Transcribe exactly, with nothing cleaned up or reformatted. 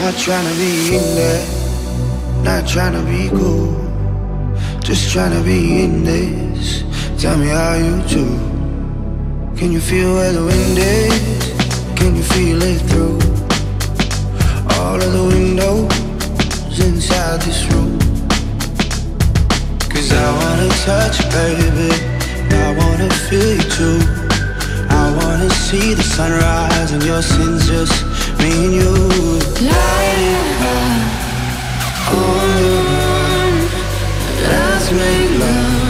Not trying to be in there, not trying to be cool, just trying to be in this. Tell me how you do. Can you feel where the wind is? Can you feel it through all of the windows inside this room? Cause I wanna touch you, baby, I wanna feel you too. I wanna see the sunrise and your sins, just me and you. Light up on the run, let's make love